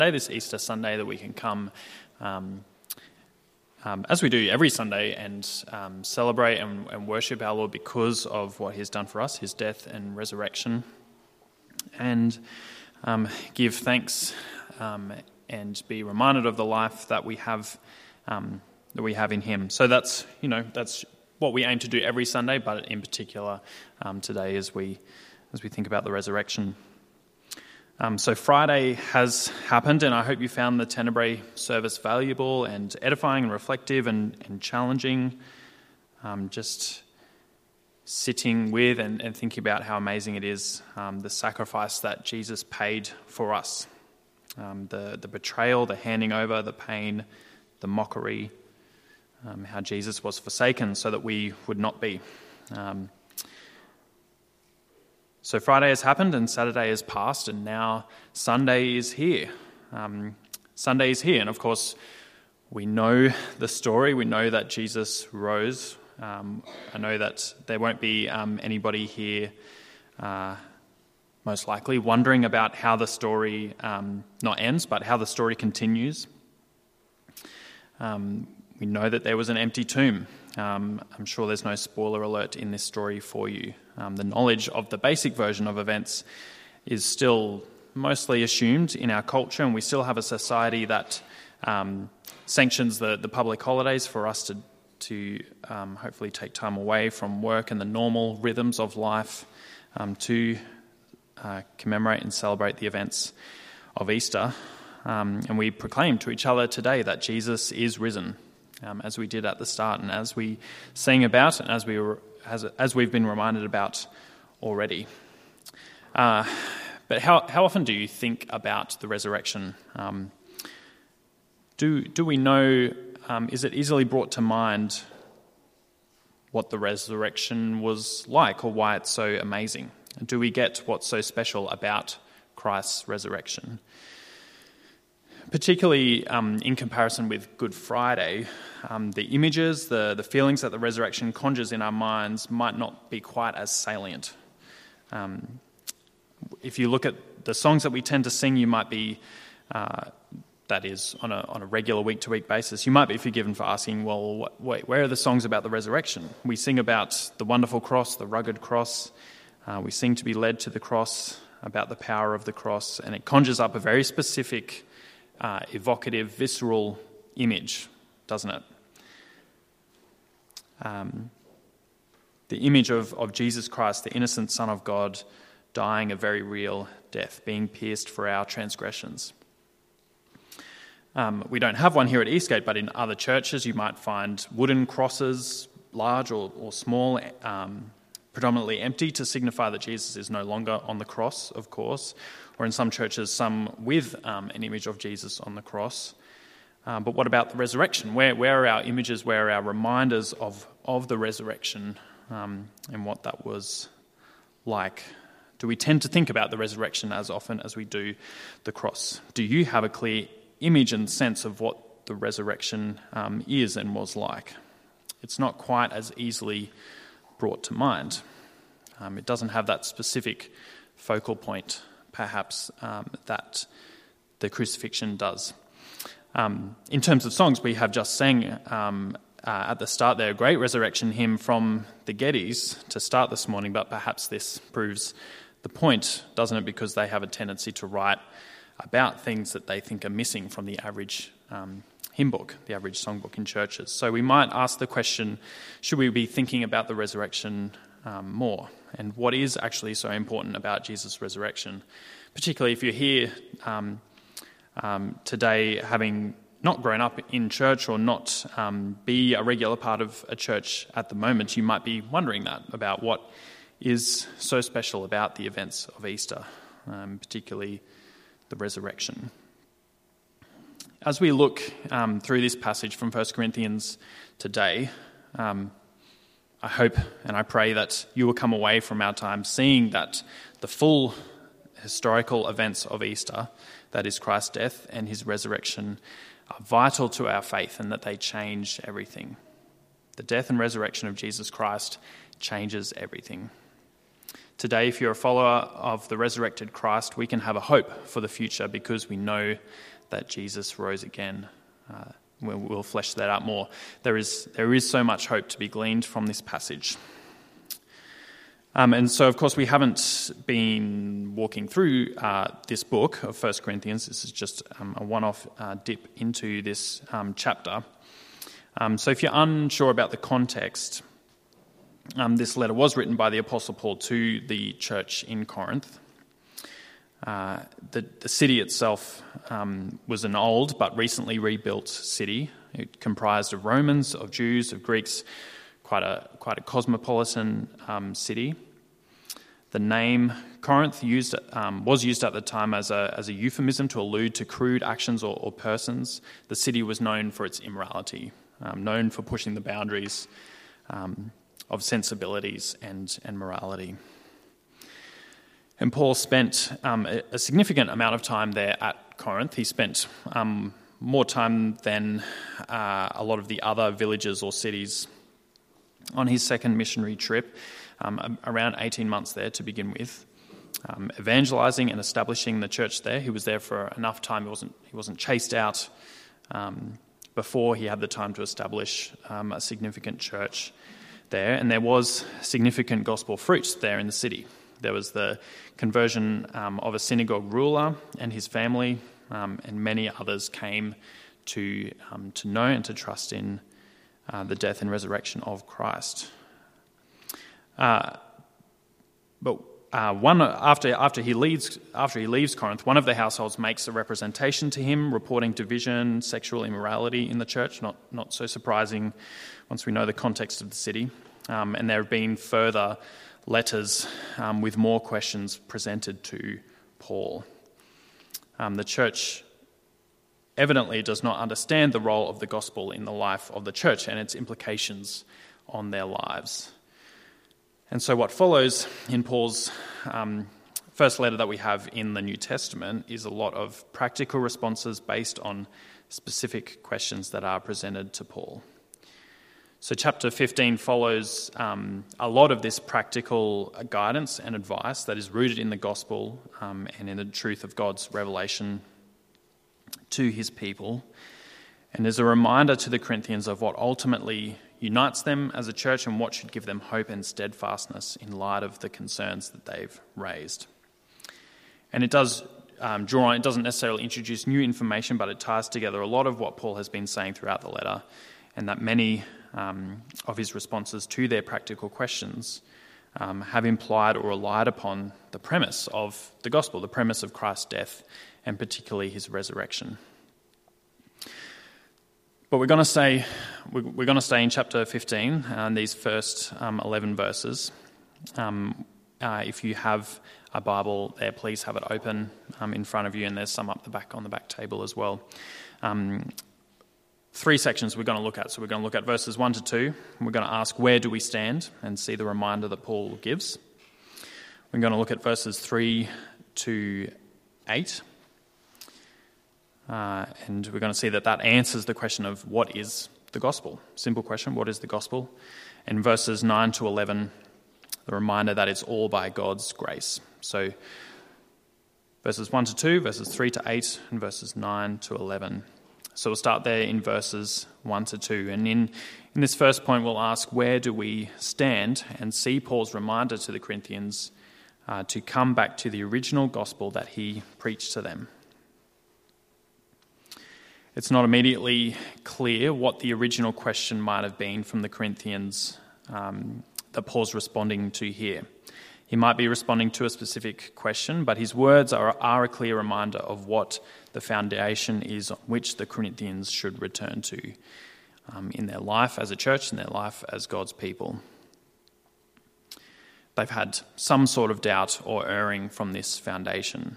this Easter Sunday, that we can come as we do every Sunday and celebrate and worship our Lord because of what He's done for us, His death and resurrection, and give thanks and be reminded of the life that we have in Him. So that's what we aim to do every Sunday, but in particular today as we think about the resurrection. So Friday has happened, and I hope you found the Tenebrae service valuable and edifying and reflective and challenging. Just sitting with and thinking about how amazing it is, the sacrifice that Jesus paid for us. The betrayal, the handing over, the pain, the mockery, how Jesus was forsaken so that we would not be. So Friday has happened and Saturday has passed, and now Sunday is here. Sunday is here, and of course we know the story. We know that Jesus rose. I know that there won't be anybody here, most likely, wondering about how the story not ends, but how the story continues. We know that there was an empty tomb. I'm sure there's no spoiler alert in this story for you. The knowledge of the basic version of events is still mostly assumed in our culture, and we still have a society that sanctions the public holidays for us to hopefully take time away from work and the normal rhythms of life to commemorate and celebrate the events of Easter. And we proclaim to each other today that Jesus is risen, as we did at the start and as we sang about and as we've been reminded about already. But how often do you think about the resurrection? Do we know, is it easily brought to mind what the resurrection was like or why it's so amazing? Do we get what's so special about Christ's resurrection? Particularly in comparison with Good Friday, the images, the feelings that the resurrection conjures in our minds might not be quite as salient. If you look at the songs that we tend to sing, you might be, that is, on a regular week-to-week basis, you might be forgiven for asking, well, wait, where are the songs about the resurrection? We sing about the wonderful cross, the rugged cross. We sing to be led to the cross, about the power of the cross, and it conjures up a very specific evocative, visceral image, doesn't it? The image of Jesus Christ, the innocent Son of God, dying a very real death, being pierced for our transgressions. We don't have one here at Eastgate, but in other churches you might find wooden crosses, large or small, predominantly empty, to signify that Jesus is no longer on the cross, of course, or in some churches, some with an image of Jesus on the cross. But what about the resurrection? Where are our images, where are our reminders of the resurrection and what that was like? Do we tend to think about the resurrection as often as we do the cross? Do you have a clear image and sense of what the resurrection is and was like? It's not quite as easily brought to mind. It doesn't have that specific focal point, perhaps, that the crucifixion does. In terms of songs, we have just sang at the start there a great resurrection hymn from the Gettys to start this morning, but perhaps this proves the point, doesn't it? Because they have a tendency to write about things that they think are missing from the average hymn book, the average songbook in churches. So we might ask the question, should we be thinking about the resurrection more? And what is actually so important about Jesus' resurrection? Particularly if you're here today having not grown up in church or not be a regular part of a church at the moment, you might be wondering that about what is so special about the events of Easter, particularly the resurrection. As we look through this passage from 1 Corinthians today, I hope and I pray that you will come away from our time seeing that the full historical events of Easter, that is Christ's death and his resurrection, are vital to our faith and that they change everything. The death and resurrection of Jesus Christ changes everything. Today, if you're a follower of the resurrected Christ, we can have a hope for the future because we know that Jesus rose again. We'll flesh that out more. There is so much hope to be gleaned from this passage. And so, of course, we haven't been walking through this book of 1 Corinthians. This is just a one-off dip into this chapter. So if you're unsure about the context, this letter was written by the Apostle Paul to the church in Corinth. The city itself was an old but recently rebuilt city. It comprised of Romans, of Jews, of Greeks, quite a cosmopolitan city. The name Corinth was used at the time as a euphemism to allude to crude actions or persons. The city was known for its immorality, known for pushing the boundaries of sensibilities and morality. And Paul spent a significant amount of time there at Corinth. He spent more time than a lot of the other villages or cities on his second missionary trip, around 18 months there to begin with, evangelizing and establishing the church there. He was there for enough time. He wasn't chased out before he had the time to establish a significant church there. And there was significant gospel fruit there in the city. There was the conversion of a synagogue ruler and his family, and many others came to know and to trust in the death and resurrection of Christ. But after he leaves Corinth, one of the households makes a representation to him, reporting division, sexual immorality in the church. Not so surprising once we know the context of the city. And there have been further letters with more questions presented to Paul. The church evidently does not understand the role of the gospel in the life of the church and its implications on their lives. And so what follows in Paul's first letter that we have in the New Testament is a lot of practical responses based on specific questions that are presented to Paul. So chapter 15 follows a lot of this practical guidance and advice that is rooted in the gospel and in the truth of God's revelation to his people, and is a reminder to the Corinthians of what ultimately unites them as a church and what should give them hope and steadfastness in light of the concerns that they've raised. And it does draw on, it doesn't necessarily introduce new information, but it ties together a lot of what Paul has been saying throughout the letter, and that many of his responses to their practical questions have implied or relied upon the premise of the gospel, the premise of Christ's death, and particularly his resurrection. But we're going to stay in chapter 15 and these first 11 verses. If you have a Bible there, please have it open in front of you, and there's some up the back on the back table as well. Three sections we're going to look at. So we're going to look at verses 1 to 2. And we're going to ask, where do we stand? And see the reminder that Paul gives. We're going to look at verses 3 to 8. And we're going to see that answers the question of what is the gospel? Simple question, what is the gospel? And verses 9 to 11, the reminder that it's all by God's grace. So verses 1 to 2, verses 3 to 8, and verses 9 to 11. So we'll start there in verses 1 to 2. And in this first point, we'll ask, where do we stand? And see Paul's reminder to the Corinthians to come back to the original gospel that he preached to them. It's not immediately clear what the original question might have been from the Corinthians that Paul's responding to here. He might be responding to a specific question, but his words are a clear reminder of what the foundation is on which the Corinthians should return to in their life as a church, in their life as God's people. They've had some sort of doubt or erring from this foundation.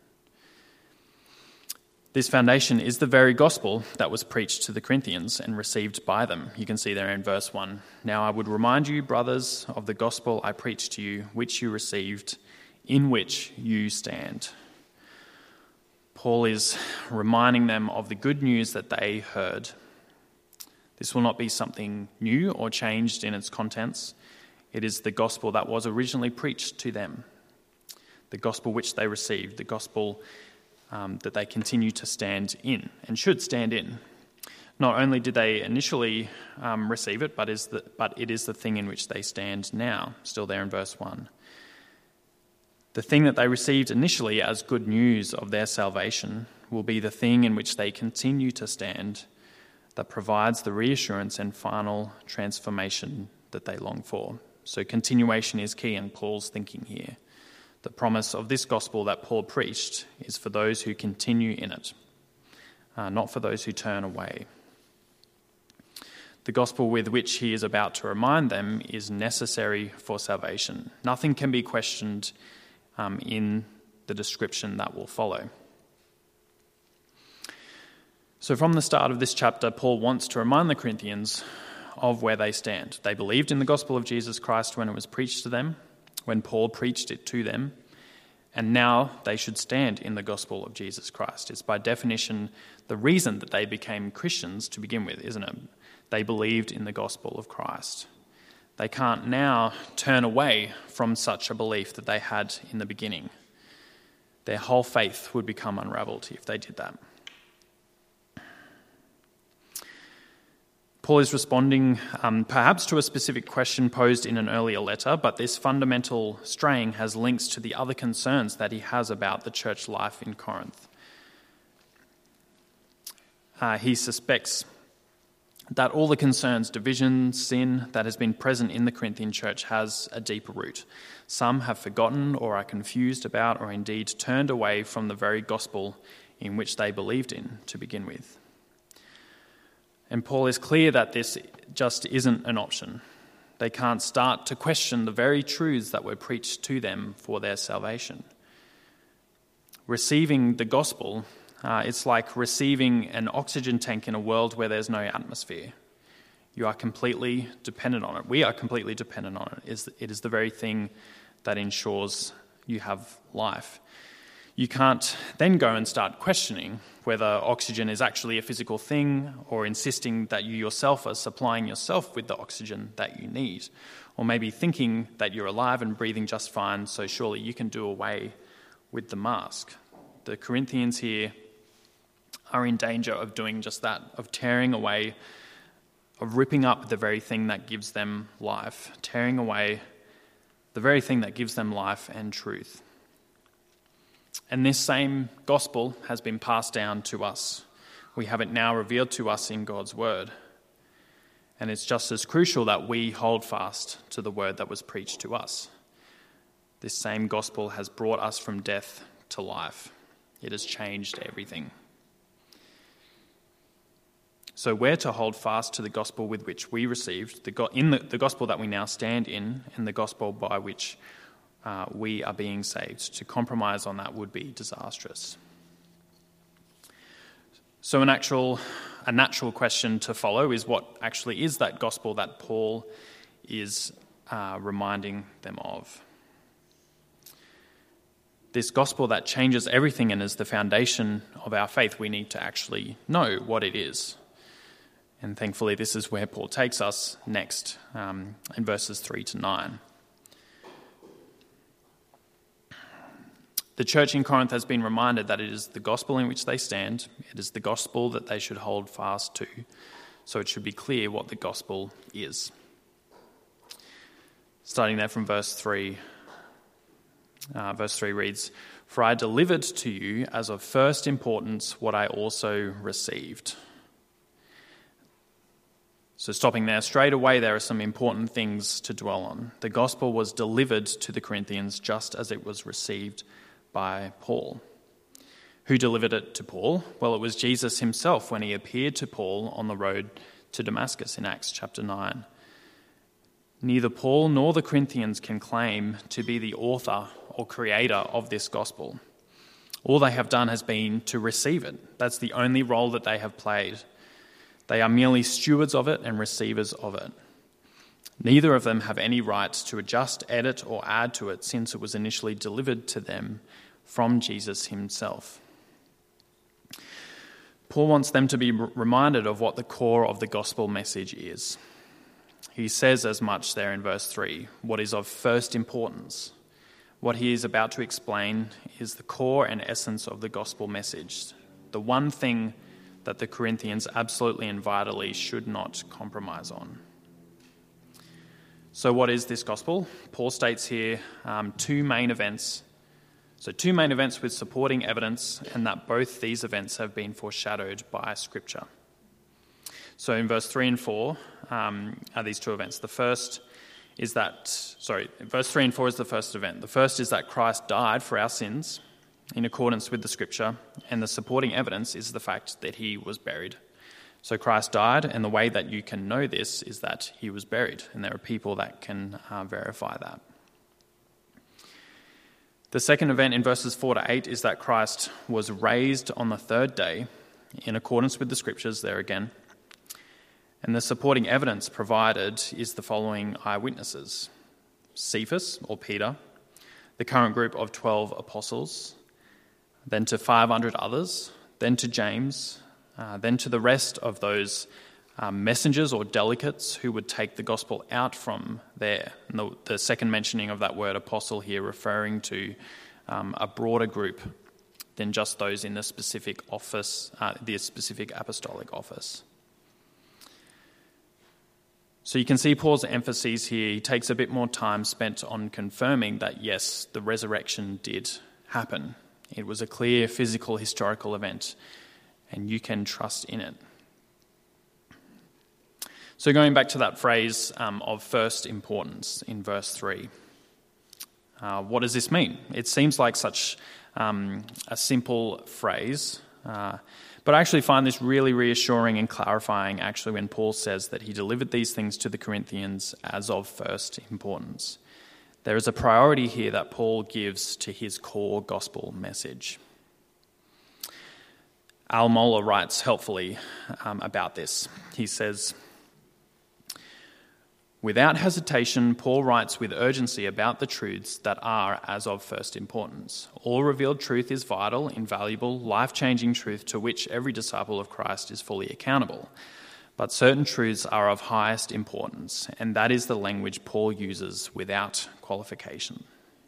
This foundation is the very gospel that was preached to the Corinthians and received by them. You can see there in verse 1. Now I would remind you, brothers, of the gospel I preached to you, which you received, in which you stand. Paul is reminding them of the good news that they heard. This will not be something new or changed in its contents. It is the gospel that was originally preached to them, the gospel which they received, the gospel that they continue to stand in and should stand in. Not only did they initially receive it, but it is the thing in which they stand now, still there in verse 1. The thing that they received initially as good news of their salvation will be the thing in which they continue to stand, that provides the reassurance and final transformation that they long for. So continuation is key in Paul's thinking here. The promise of this gospel that Paul preached is for those who continue in it, not for those who turn away. The gospel with which he is about to remind them is necessary for salvation. Nothing can be questioned in the description that will follow. So from the start of this chapter, Paul wants to remind the Corinthians of where they stand. They believed in the gospel of Jesus Christ when it was preached to them, when Paul preached it to them, and now they should stand in the gospel of Jesus Christ. It's by definition the reason that they became Christians to begin with, isn't it? They believed in the gospel of Christ. They can't now turn away from such a belief that they had in the beginning. Their whole faith would become unraveled if they did that. Paul is responding perhaps to a specific question posed in an earlier letter, but this fundamental straying has links to the other concerns that he has about the church life in Corinth. He suspects that all the concerns, division, sin that has been present in the Corinthian church has a deeper root. Some have forgotten or are confused about or indeed turned away from the very gospel in which they believed in to begin with. And Paul is clear that this just isn't an option. They can't start to question the very truths that were preached to them for their salvation. Receiving the gospel, it's like receiving an oxygen tank in a world where there's no atmosphere. You are completely dependent on it. We are completely dependent on it. It is the very thing that ensures you have life. You can't then go and start questioning whether oxygen is actually a physical thing, or insisting that you yourself are supplying yourself with the oxygen that you need, or maybe thinking that you're alive and breathing just fine, so surely you can do away with the mask. The Corinthians here are in danger of doing just that, of tearing away, of ripping up the very thing that gives them life, tearing away the very thing that gives them life and truth. And this same gospel has been passed down to us. We have it now revealed to us in God's word. And it's just as crucial that we hold fast to the word that was preached to us. This same gospel has brought us from death to life. It has changed everything. So we're to hold fast to the gospel with which we received, the gospel that we now stand in, and the gospel by which we are being saved. To compromise on that would be disastrous. So a natural question to follow is, what actually is that gospel that Paul is reminding them of? This gospel that changes everything and is the foundation of our faith, we need to actually know what it is. And thankfully, this is where Paul takes us next, in verses 3 to 9. The church in Corinth has been reminded that it is the gospel in which they stand. It is the gospel that they should hold fast to. So it should be clear what the gospel is. Starting there from verse 3. Verse 3 reads, "For I delivered to you as of first importance what I also received." So stopping there, straight away there are some important things to dwell on. The gospel was delivered to the Corinthians just as it was received by Paul. Who delivered it to Paul? Well, it was Jesus himself when he appeared to Paul on the road to Damascus in Acts chapter 9. Neither Paul nor the Corinthians can claim to be the author or creator of this gospel. All they have done has been to receive it. That's the only role that they have played. They are merely stewards of it and receivers of it. Neither of them have any right to adjust, edit, or add to it, since it was initially delivered to them from Jesus himself. Paul wants them to be reminded of what the core of the gospel message is. He says as much there in verse 3, what is of first importance. What he is about to explain is the core and essence of the gospel message, the one thing that the Corinthians absolutely and vitally should not compromise on. So what is this gospel? Paul states here two main events. So two main events with supporting evidence, and that both these events have been foreshadowed by Scripture. So in verse 3 and 4 are these two events. The first is verse 3 and 4 is the first event. The first is that Christ died for our sins in accordance with the Scripture, and the supporting evidence is the fact that he was buried. So Christ died, and the way that you can know this is that he was buried, and there are people that can verify that. The second event in verses 4 to 8 is that Christ was raised on the third day in accordance with the Scriptures there again. And the supporting evidence provided is the following eyewitnesses: Cephas, or Peter, the current group of 12 apostles, then to 500 others, then to James, then to the rest of those messengers or delegates who would take the gospel out from there. And the second mentioning of that word apostle here referring to a broader group than just those in the specific office, the specific apostolic office. So you can see Paul's emphasis here. He takes a bit more time spent on confirming that, yes, the resurrection did happen. It was a clear physical, historical event, and you can trust in it. So going back to that phrase of first importance in verse 3, what does this mean? It seems like such a simple phrase, but I actually find this really reassuring and clarifying actually when Paul says that he delivered these things to the Corinthians as of first importance. There is a priority here that Paul gives to his core gospel message. Al Mohler writes helpfully about this. He says, without hesitation, Paul writes with urgency about the truths that are as of first importance. All revealed truth is vital, invaluable, life-changing truth to which every disciple of Christ is fully accountable. But certain truths are of highest importance, and that is the language Paul uses without qualification.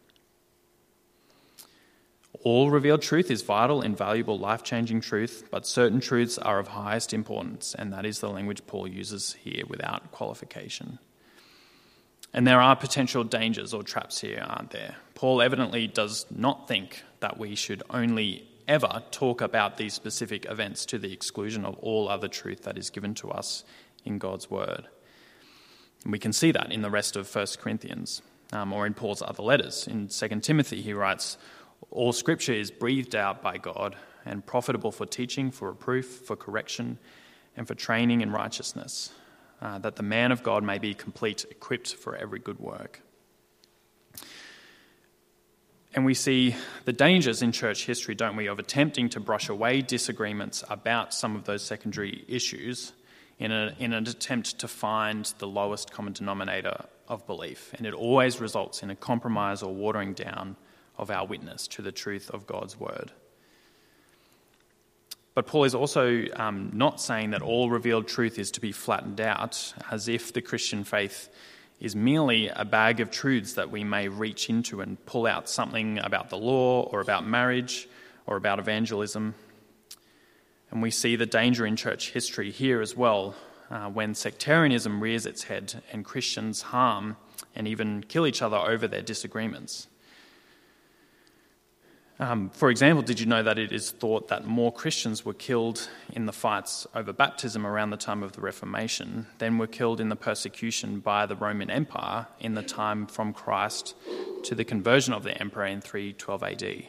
All revealed truth is vital, invaluable, life-changing truth, but certain truths are of highest importance, and that is the language Paul uses here without qualification. And there are potential dangers or traps here, aren't there? Paul evidently does not think that we should only ever talk about these specific events to the exclusion of all other truth that is given to us in God's word. And we can see that in the rest of 1 Corinthians or in Paul's other letters. In 2 Timothy, he writes, all Scripture is breathed out by God and profitable for teaching, for reproof, for correction, and for training in righteousness, that the man of God may be complete, equipped for every good work. And we see the dangers in church history, don't we, of attempting to brush away disagreements about some of those secondary issues in an attempt to find the lowest common denominator of belief. And it always results in a compromise or watering down of our witness to the truth of God's word. But Paul is also not saying that all revealed truth is to be flattened out, as if the Christian faith is merely a bag of truths that we may reach into and pull out something about the law or about marriage or about evangelism. And we see the danger in church history here as well, when sectarianism rears its head and Christians harm and even kill each other over their disagreements. For example, did you know that it is thought that more Christians were killed in the fights over baptism around the time of the Reformation than were killed in the persecution by the Roman Empire in the time from Christ to the conversion of the emperor in 312 AD?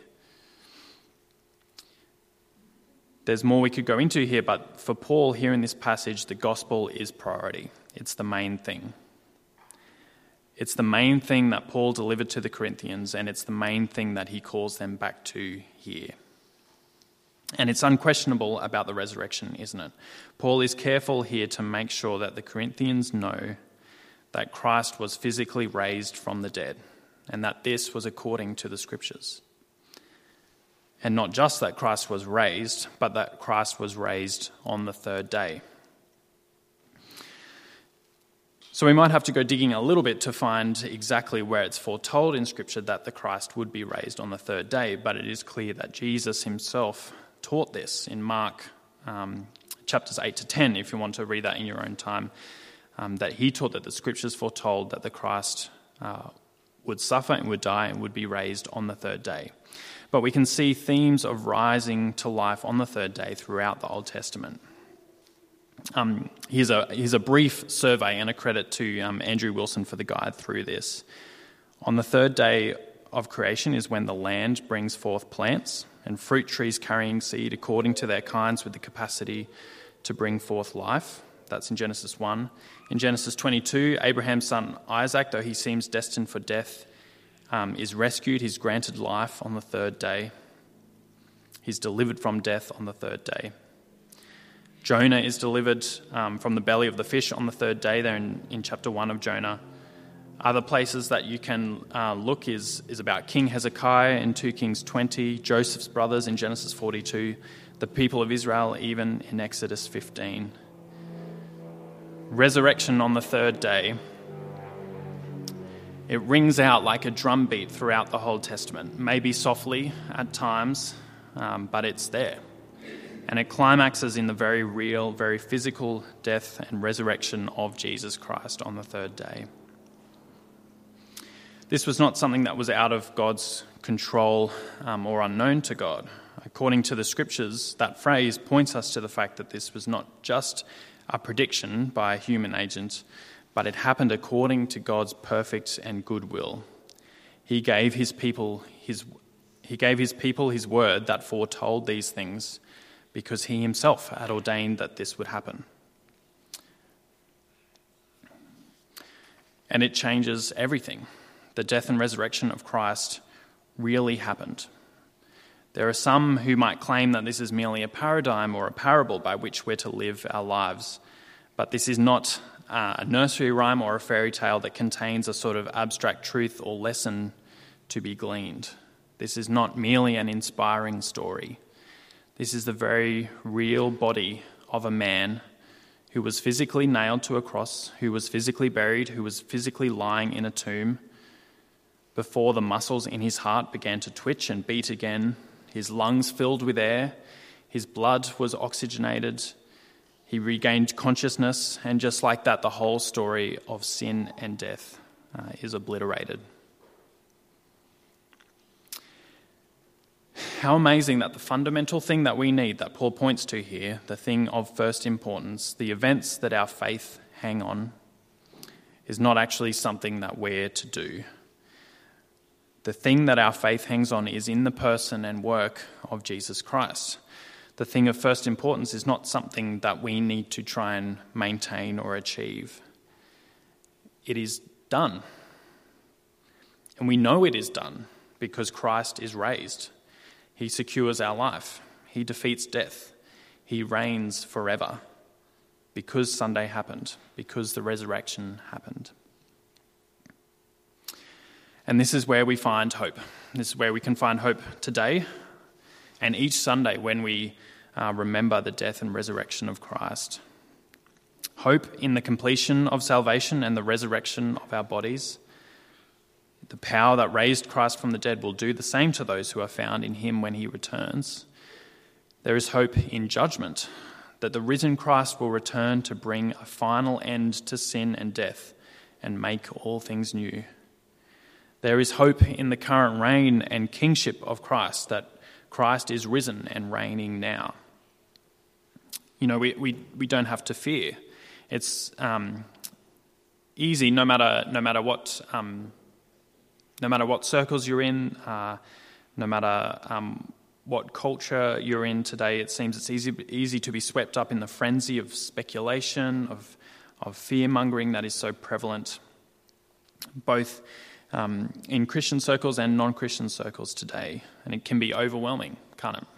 There's more we could go into here, but for Paul here in this passage, the gospel is priority. It's the main thing. It's the main thing that Paul delivered to the Corinthians, and it's the main thing that he calls them back to here. And it's unquestionable about the resurrection, isn't it? Paul is careful here to make sure that the Corinthians know that Christ was physically raised from the dead, and that this was according to the Scriptures. And not just that Christ was raised, but that Christ was raised on the third day. So we might have to go digging a little bit to find exactly where it's foretold in Scripture that the Christ would be raised on the third day, but it is clear that Jesus himself taught this in Mark chapters 8 to 10, if you want to read that in your own time, that he taught that the Scriptures foretold that the Christ would suffer and would die and would be raised on the third day. But we can see themes of rising to life on the third day throughout the Old Testament. Here's a brief survey and a credit to Andrew Wilson for the guide through this. On the third day of creation is when the land brings forth plants and fruit trees carrying seed according to their kinds with the capacity to bring forth life. That's in Genesis 1. In Genesis 22, Abraham's son Isaac, though he seems destined for death, is rescued. He's granted life on the third day. He's delivered from death on the third day. Jonah is delivered from the belly of the fish on the third day, there in chapter 1 of Jonah. Other places that you can look is about King Hezekiah in 2 Kings 20, Joseph's brothers in Genesis 42, the people of Israel even in Exodus 15. Resurrection on the third day. It rings out like a drumbeat throughout the whole Testament, maybe softly at times, but it's there. And it climaxes in the very real, very physical death and resurrection of Jesus Christ on the third day. This was not something that was out of God's control or unknown to God. According to the Scriptures, that phrase points us to the fact that this was not just a prediction by a human agent, but it happened according to God's perfect and good will. He gave his people his word that foretold these things, because he himself had ordained that this would happen. And it changes everything. The death and resurrection of Christ really happened. There are some who might claim that this is merely a paradigm or a parable by which we're to live our lives, but this is not a nursery rhyme or a fairy tale that contains a sort of abstract truth or lesson to be gleaned. This is not merely an inspiring story. This is the very real body of a man who was physically nailed to a cross, who was physically buried, who was physically lying in a tomb. Before the muscles in his heart began to twitch and beat again, his lungs filled with air, his blood was oxygenated, he regained consciousness, and just like that, the whole story of sin and death is obliterated. How amazing that the fundamental thing that we need, that Paul points to here, the thing of first importance, the events that our faith hang on, is not actually something that we're to do. The thing that our faith hangs on is in the person and work of Jesus Christ. The thing of first importance is not something that we need to try and maintain or achieve. It is done. And we know it is done because Christ is raised. He secures our life. He defeats death. He reigns forever because Sunday happened, because the resurrection happened. And this is where we find hope. This is where we can find hope today and each Sunday when we remember the death and resurrection of Christ. Hope in the completion of salvation and the resurrection of our bodies. The power that raised Christ from the dead will do the same to those who are found in him when he returns. There is hope in judgment, that the risen Christ will return to bring a final end to sin and death and make all things new. There is hope in the current reign and kingship of Christ, that Christ is risen and reigning now. You know, we don't have to fear. It's easy, no matter what circles you're in, no matter what culture you're in today. It seems it's easy to be swept up in the frenzy of speculation, of fear-mongering that is so prevalent, both in Christian circles and non-Christian circles today. And it can be overwhelming, can't it?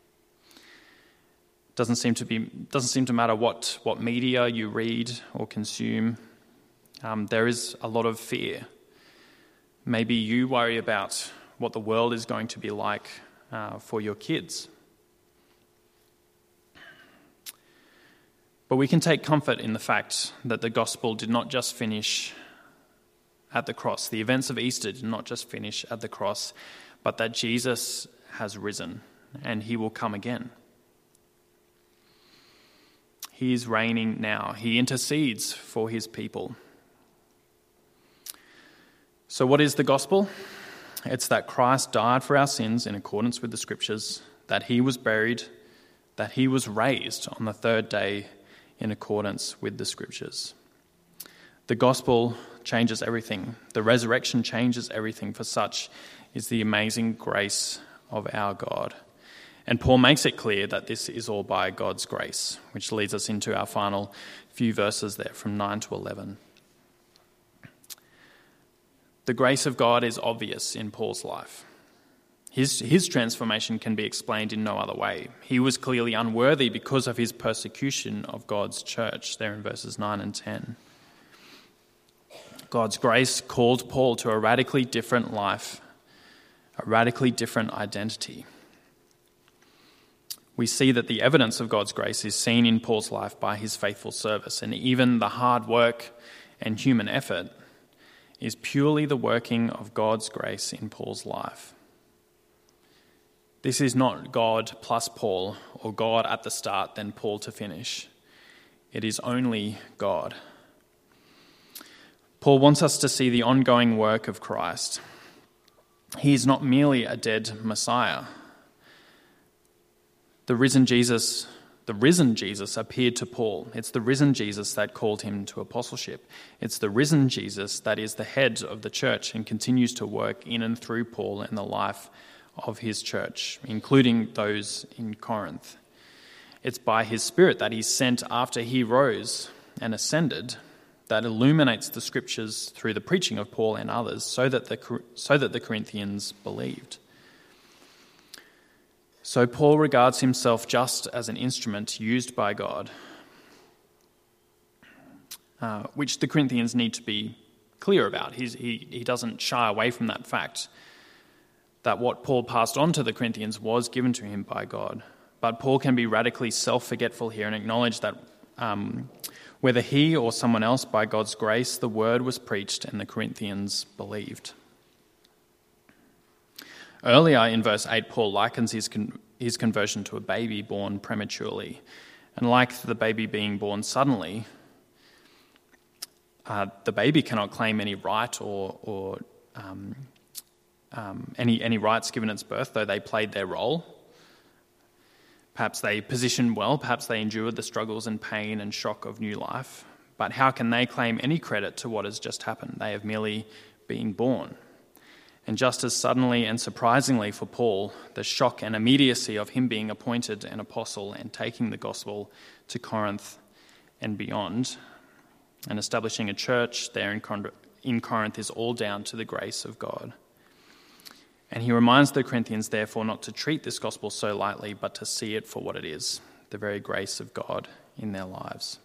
Doesn't seem to matter what media you read or consume. There is a lot of fear. Maybe you worry about what the world is going to be like for your kids. But we can take comfort in the fact that the gospel did not just finish at the cross. The events of Easter did not just finish at the cross, but that Jesus has risen and he will come again. He is reigning now. He intercedes for his people. So what is the gospel? It's that Christ died for our sins in accordance with the scriptures, that he was buried, that he was raised on the third day in accordance with the scriptures. The gospel changes everything. The resurrection changes everything, for such is the amazing grace of our God. And Paul makes it clear that this is all by God's grace, which leads us into our final few verses there from 9 to 11. The grace of God is obvious in Paul's life. His transformation can be explained in no other way. He was clearly unworthy because of his persecution of God's church, there in verses 9 and 10. God's grace called Paul to a radically different life, a radically different identity. We see that the evidence of God's grace is seen in Paul's life by his faithful service, and even the hard work and human effort is purely the working of God's grace in Paul's life. This is not God plus Paul, or God at the start, then Paul to finish. It is only God. Paul wants us to see the ongoing work of Christ. He is not merely a dead Messiah. The risen Jesus appeared to Paul. It's the risen Jesus that called him to apostleship. It's the risen Jesus that is the head of the church and continues to work in and through Paul in the life of his church, including those in Corinth. It's by his Spirit that he sent after he rose and ascended that illuminates the scriptures through the preaching of Paul and others so that the Corinthians believed. So Paul regards himself just as an instrument used by God, which the Corinthians need to be clear about. He doesn't shy away from that fact, that what Paul passed on to the Corinthians was given to him by God. But Paul can be radically self-forgetful here and acknowledge that whether he or someone else, by God's grace, the word was preached and the Corinthians believed. Earlier in verse 8, Paul likens his conversion to a baby born prematurely. And like the baby being born suddenly, the baby cannot claim any right or any rights given its birth, though they played their role. Perhaps they positioned well, perhaps they endured the struggles and pain and shock of new life. But how can they claim any credit to what has just happened? They have merely been born. And just as suddenly and surprisingly for Paul, the shock and immediacy of him being appointed an apostle and taking the gospel to Corinth and beyond, and establishing a church there in Corinth is all down to the grace of God. And he reminds the Corinthians, therefore, not to treat this gospel so lightly, but to see it for what it is, the very grace of God in their lives.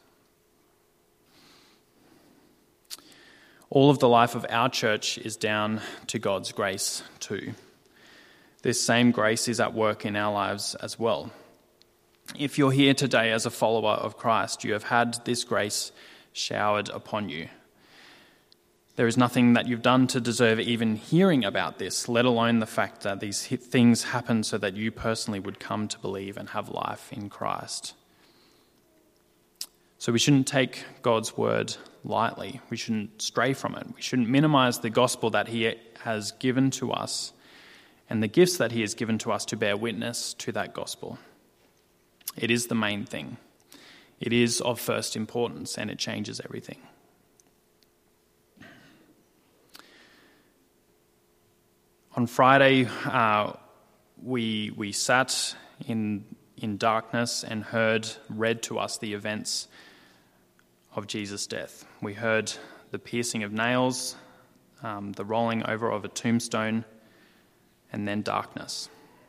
All of the life of our church is down to God's grace too. This same grace is at work in our lives as well. If you're here today as a follower of Christ, you have had this grace showered upon you. There is nothing that you've done to deserve even hearing about this, let alone the fact that these things happen so that you personally would come to believe and have life in Christ. So we shouldn't take God's word lightly. We shouldn't stray from it. We shouldn't minimize the gospel that he has given to us and the gifts that he has given to us to bear witness to that gospel. It is the main thing. It is of first importance, and it changes everything. On Friday, we sat in darkness and read to us the events of Jesus' death. We heard the piercing of nails, the rolling over of a tombstone, and then darkness.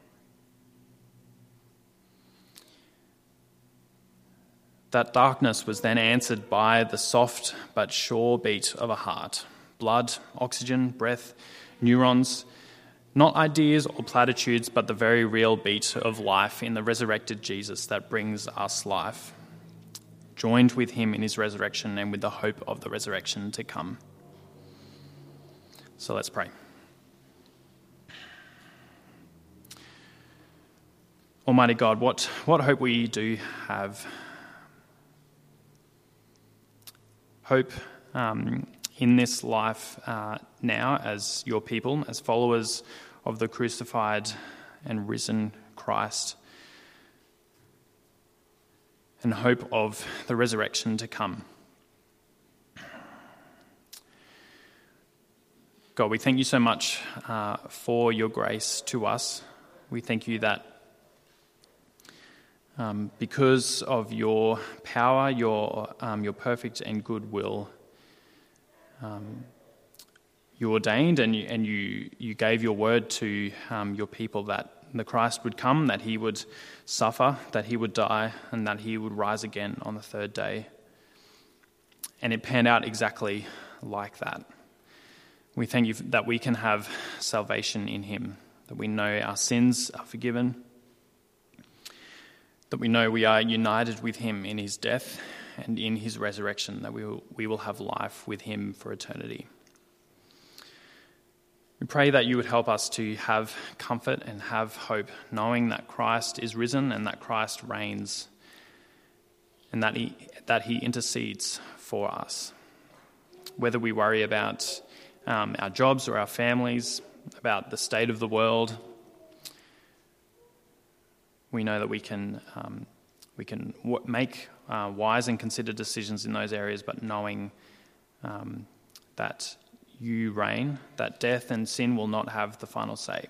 That darkness was then answered by the soft but sure beat of a heart. Blood, oxygen, breath, neurons, not ideas or platitudes, but the very real beat of life in the resurrected Jesus that brings us life. joined with him in his resurrection and with the hope of the resurrection to come. So let's pray. Almighty God, what hope we do have. Hope in this life now as your people, as followers of the crucified and risen Christ, and hope of the resurrection to come. God, we thank you so much for your grace to us. We thank you that because of your power, your perfect and good will, you ordained and you gave your word to your people that the Christ would come, that he would suffer, that he would die, and that he would rise again on the third day. And it panned out exactly like that. We thank you that we can have salvation in him, that we know our sins are forgiven, that we know we are united with him in his death and in his resurrection, that we will have life with him for eternity. We pray that you would help us to have comfort and have hope, knowing that Christ is risen and that Christ reigns, and that he intercedes for us. Whether we worry about our jobs or our families, about the state of the world, we know that we can make wise and considered decisions in those areas, but knowing that you reign, that death and sin will not have the final say.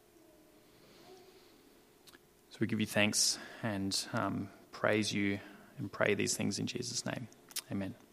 So we give you thanks and praise you and pray these things in Jesus' name. Amen.